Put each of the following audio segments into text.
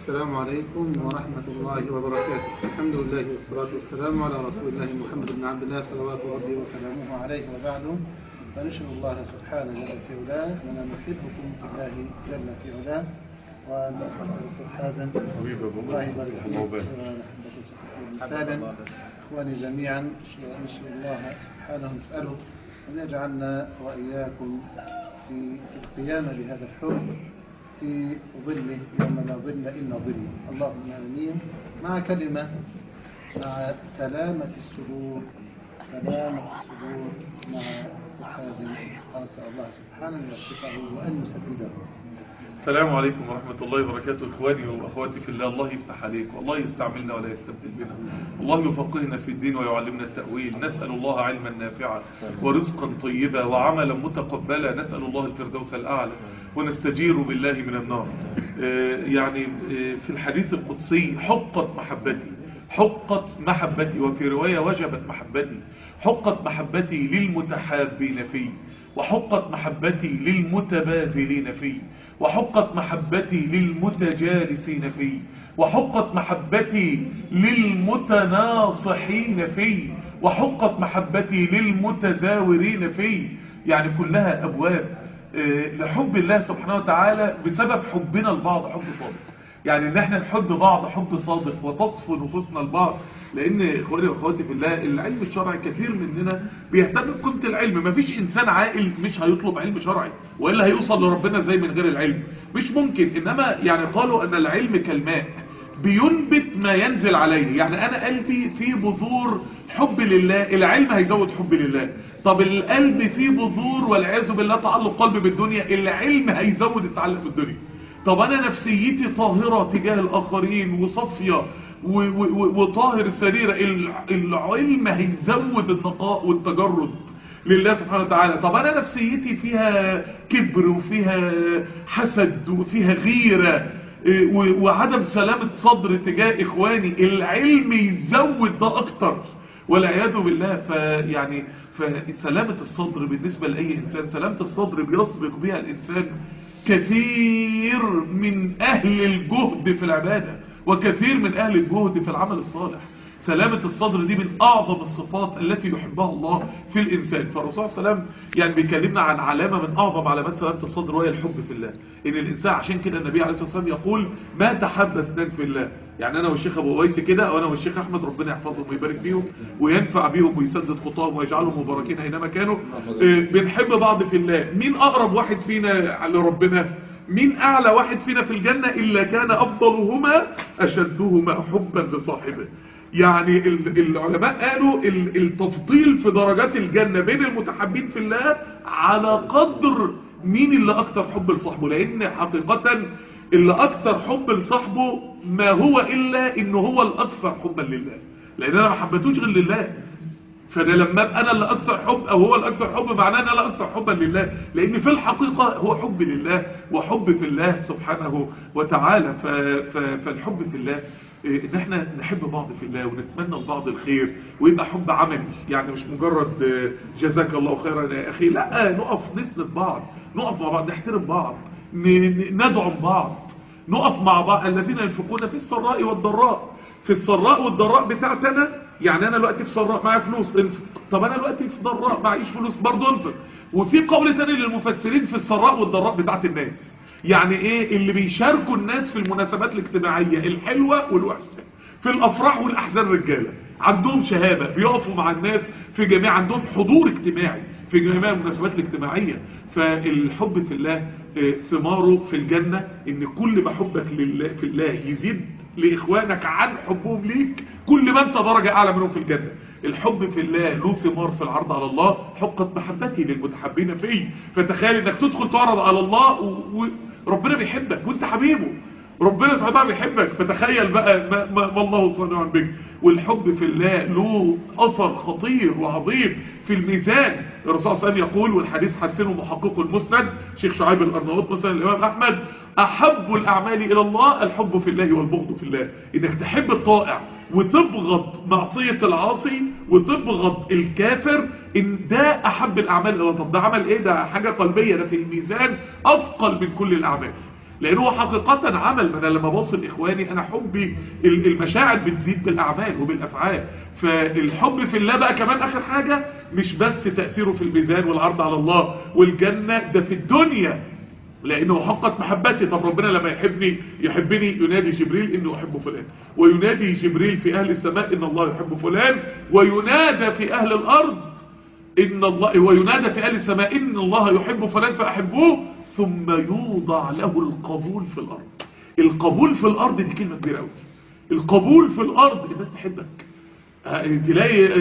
السلام عليكم ورحمة الله وبركاته. الحمد لله والصلاة والسلام على رسول الله محمد بن عبد الله صلوات ربي وسلامه عليه، وبعد فنشهد الله سبحانه جل في علاه أننا نحبكم في الله جل في علاه، ونحب حازم الله يبارك فيك ونحبك مثالا. إخواني جميعا نسأل الله سبحانه نسأله أن يجعلنا وإياكم في القيام بهذا الحب في ظله يوم لا ظل إلا ظله، اللهم آمين. مع كلمة مع سلامة الصدور مع حازم، أرسل الله سبحانه يوفقه وأن يسدده. السلام عليكم ورحمة الله وبركاته. إخواني وأخواتي في الله، الله يفتح عليك والله يستعملنا ولا يستبدل بنا، الله يفقهنا في الدين ويعلمنا التأويل. نسأل الله علما نافعا ورزقا طيبا وعملا متقبلا، نسأل الله الفردوس الأعلى ونستجير بالله من النار. في الحديث القدسي حقت محبتي، وفي رواية وجبت محبتي. حقت محبتي للمتحابين فيه، وحقت محبتي للمتباذلين فيه، وحقت محبتي للمتجالسين فيه، وحقت محبتي للمتناصحين فيه، وحقت محبتي للمتزاورين فيه. يعني كلها أبواب لحب الله سبحانه وتعالى بسبب حبنا لبعض حب صادق. يعني ان احنا نحب بعض حب صادق وتصفو نفوسنا لبعض. لان اخواني واخواتي في الله، العلم الشرعي كثير مننا بيهتم بقيمه العلم. مفيش انسان عاقل مش هيطلب علم شرعي، والا هيوصل لربنا ازاي من غير العلم؟ مش ممكن. انما يعني قالوا ان العلم كالماء بينبت ما ينزل عليه. يعني انا قلبي فيه بذور حب لله، العلم هيزود حب لله. طب القلب فيه بذور والعياذ بالله تعلق قلبي بالدنيا، العلم هيزود التعلق بالدنيا. طب انا نفسيتي طاهرة تجاه الاخرين وصفية وطاهر السريرة، العلم هيزود النقاء والتجرد لله سبحانه وتعالى. طب انا نفسيتي فيها كبر وفيها حسد وفيها غيرة وعدم سلامة صدر تجاه اخواني، العلم يزود ده اكتر والعياذ بالله. فسلامة الصدر بالنسبة لأي إنسان، سلامة الصدر بيسبق بها الإنسان كثير من أهل الجهد في العبادة، وكثير من أهل الجهد في العمل الصالح. سلامة الصدر دي من أعظم الصفات التي يحبها الله في الإنسان. فالرسول صلى الله عليه وسلم بيكلمنا عن علامة من أعظم علامات سلامة الصدر، وهي الحب في الله. إن الإنسان، عشان كده النبي عليه الصلاة والسلام يقول ما تحب اثنان في الله. يعني أنا والشيخ أبو ويس كده، وأنا والشيخ أحمد، ربنا يحفظهم ويبارك فيهم وينفع بيهم ويسدد خطاهم ويجعلهم مباركين أينما كانوا. بنحب بعض في الله. مين أقرب واحد فينا لربنا؟ مين أعلى واحد فينا في الجنة؟ إلا كان أفضلهما أشدهما حبا لصاحبه. يعني العلماء قالوا التفضيل في درجات الجنة بين المتحبين في الله على قدر مين اللي أكتر حب لصاحبه. لأن حقيقة اللي أكتر حب لصاحبه ما هو إلا إنه هو الأكثر حبا لله، لأن أنا ما حبتوش غير لله. فده لما ابقى انا اللي اكثر حب او هو الاكثر حب، معناه ان انا اكثر حبا لله، لان في الحقيقة هو حب لله وحب في الله سبحانه وتعالى. فالحب في الله ان احنا نحب بعض في الله ونتمنى لبعض الخير، ويبقى حب عملي. يعني مش مجرد جزاك الله خيرا يا اخي، لا، نقف نسند بعض، نقف مع بعض، نحترم بعض، ندعم بعض، نقف مع بعض. الذين ينفقون في السراء والضراء. في السراء والضراء بتاعتنا، يعني انا دلوقتي في سراء معايا فلوس انفق، طب انا دلوقتي في ضراء معيش فلوس برضه انفق. وفي قول تاني للمفسرين في السراء والضراء بتاعت الناس. يعني ايه؟ اللي بيشاركوا الناس في المناسبات الاجتماعية الحلوة والوحشة، في الافراح والاحزان، رجالة عندهم شهامة، بيقفوا مع الناس في جميع، عندهم حضور اجتماعي في جميع المناسبات الاجتماعية. فالحب في الله ثماره في الجنة ان كل ما حبك لله في الله يزيد لإخوانك عن حبهم ليك، كل ما انت درجة أعلى منهم في الجنة. الحب في الله له ثمار في العرض على الله. حقت محبتي للمتحبين فيه. فتخيل انك تدخل تعرض على الله وربنا بيحبك وانت حبيبه، ربنا سبحانه وتعالى بيحبك. فتخيل بقى ما الله صانع بك. والحب في الله له أثر خطير وعظيم في الميزان. الرسول صلى الله عليه وسلم يقول، والحديث حسنه محقق المسند شيخ شعيب الأرناؤوط مثلا الإمام أحمد، أحب الأعمال إلى الله الحب في الله والبغض في الله. إنك تحب الطائع وتبغض معصية العاصي وتبغض الكافر، إن ده أحب الأعمال إلى الله. طب ده عمل إيه؟ ده حاجة قلبية، ده في الميزان أثقل من كل الأعمال. لان هو حقيقة عمل. ما انا لما بوصل اخواني انا حبي المشاعر بتزيد بالاعمال وبالافعال. فالحب في الله بقى كمان اخر حاجة مش بس تأثيره في الميزان والعرض على الله والجنة، ده في الدنيا لانه حقت محبتي. طب ربنا لما يحبني ينادي جبريل انه احب فلان، وينادي جبريل في اهل السماء ان الله يحب فلان، وينادى في اهل الارض ان الله، وينادى في اهل السماء ان الله يحب فلان فاحبوه، ثم يوضع له القبول في الارض. القبول في الارض دي كلمة كبيرة قوي. القبول في الارض الناس تحبك، تلاقي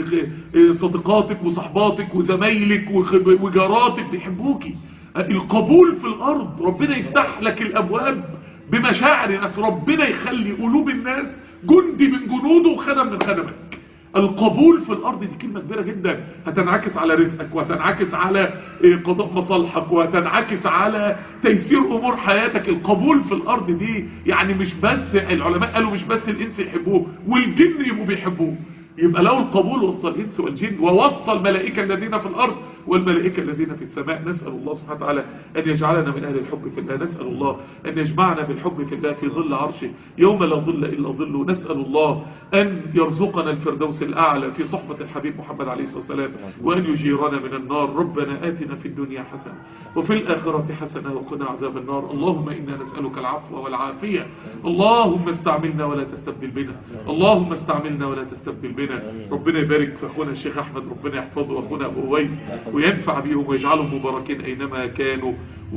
صديقاتك وصحباتك وزمايلك وجاراتك بيحبوكي. القبول في الارض ربنا يفتح لك الابواب بمشاعر الناس، ربنا يخلي قلوب الناس جندي من جنوده وخدم من خدمك. القبول في الارض دي كلمة كبيرة جدا، هتنعكس على رزقك وهتنعكس على قضاء مصالحك وهتنعكس على تيسير امور حياتك. القبول في الارض دي يعني مش بس العلماء قالوا مش بس الانس يحبوه والجن يبقوا بيحبوه، يبقى له القبول وسط الانس والجن ووسط الملائكة الذين في الارض والملائكة الذين في السماء. نسأل الله سبحانه وتعالى ان يجعلنا من اهل الحب في الله، نسأل الله ان يجمعنا بالحب في الله في ظل عرشه يوم لا ظل الا ظله. نسأل الله ان يرزقنا الفردوس الاعلى في صحبة الحبيب محمد عليه الصلاة والسلام، وان يجيرنا من النار. ربنا آتنا في الدنيا حسنة وفي الآخرة حسنة وقنا عذاب النار. اللهم إنا نسألك العفو والعافية، اللهم استعملنا ولا تستبدل بنا، اللهم استعملنا ولا تستبدل بنا. ربنا يبارك في اخونا الشيخ احمد، ربنا يحفظه، واخونا ابو اويس، وينفع بيهم ويجعلهم مباركين اينما كانوا،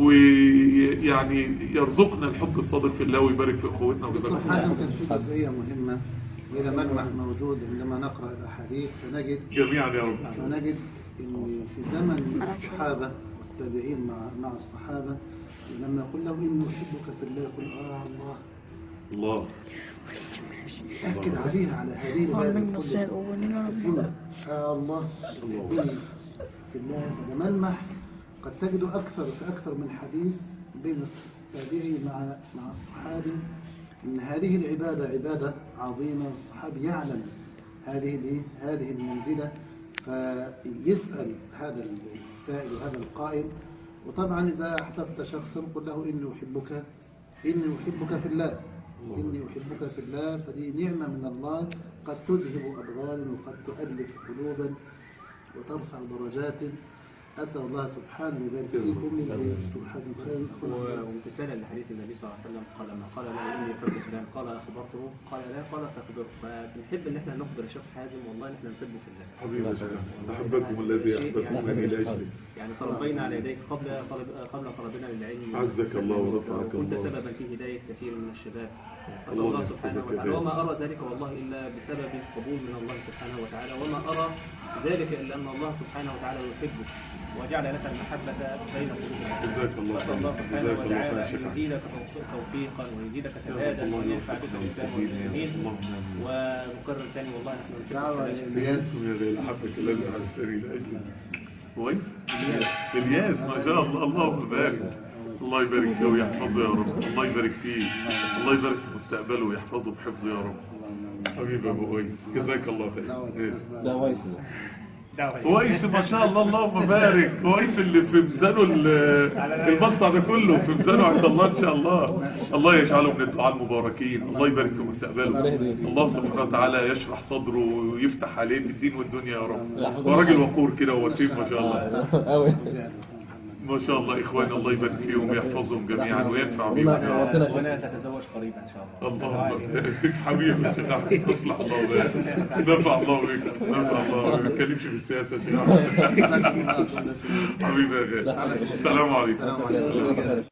ويعني يرزقنا الحب الصادق في الله ويبارك في اخوتنا ويبارك في كان في جزئيه مهمه إذا ملمح موجود عندما نقرأ الأحاديث فنجد جميعا يا رب فنجد إن في زمن الصحابة والتابعين مع الصحابة لما يقول له إنه أحبك في الله يقول الله الله أكد عليها على هذه العبادة الله يحبني في الله. هذا ملمح قد تجده أكثر من حديث بين التابعي مع الصحابي إن هذه العبادة عبادة عظيمة، والصحابي يعلم هذه المنزلة، فيسأل هذا السائل وهذا القائل. وطبعا إذا أحببت شخصا قل له إني أحبك في الله، إني أحبك في الله، فدي نعمة من الله قد تذهب أبغالا وقد تؤلف قلوبا وترفع درجات. أسأل الله سبحانه ويبارك فيكم سبحانه خيرا. وامتثالا لحديث النبي صلى الله عليه وسلم قال لما قال له إني أحب فلان قال أخبرته قال لا قال فأخبره. فنحب إن احنا نخبر الشيخ حازم والله إن احنا نحبه في الله. حبيبي أحبكم الذي أحببتم إلى أجلي، يعني تربينا على يديك قبل طلبنا للعلم، عزك الله ورفعك الله، وكنت سببا في هداية كثير من الشباب. أسأل الله سبحانه وتعالى، وما أرى ذلك والله إلا بسبب القبول من الله سبحانه وتعالى، وما أرى ذلك إلا أن الله سبحانه وتعالى يحبك وجعل لك المحبة بين قلوبنا. جزاك الله خيرا. الله سبحانه وتعالى أن يزيدك توفيقا ويزيدك سدادا وينفع بك الإسلام والمسلمين. ونكرر ثاني والله نحن دعوة الياس يا أحبك الذي أحببتني لأجلي. كويس الياس ما شاء الله، اللهم بارك. الله يبارك فيه ويحفظه يا رب، الله يبارك فيه، الله يبارك في مستقبله ويحفظه بحفظه يا رب. حبيبي ابو اويس جزاك الله خير. اويس ما شاء الله اللهم بارك. اويس اللي في ميزانه المقطع ده كله في ميزانه عند الله ان شاء الله. الله يجعله من الدعاء المباركين، الله يبارك في مستقبله، الله سبحانه وتعالى يشرح صدره ويفتح عليه في الدين والدنيا يا رب. وراجل وقور كده ووسيم ما شاء الله ما شاء الله. اخواني الله يبارك فيهم ويحفظهم جميعا وينفع بيهم يا رب. وانا ساتزوج قريبا ان شاء الله. اللهم حبيبي الشيخ احمد اصلح الله بك، نفع الله بك، نفع الله بك. ما بتكلمش في السياسه يا شيخ احمد. حبيبي يا غالي، السلام عليكم.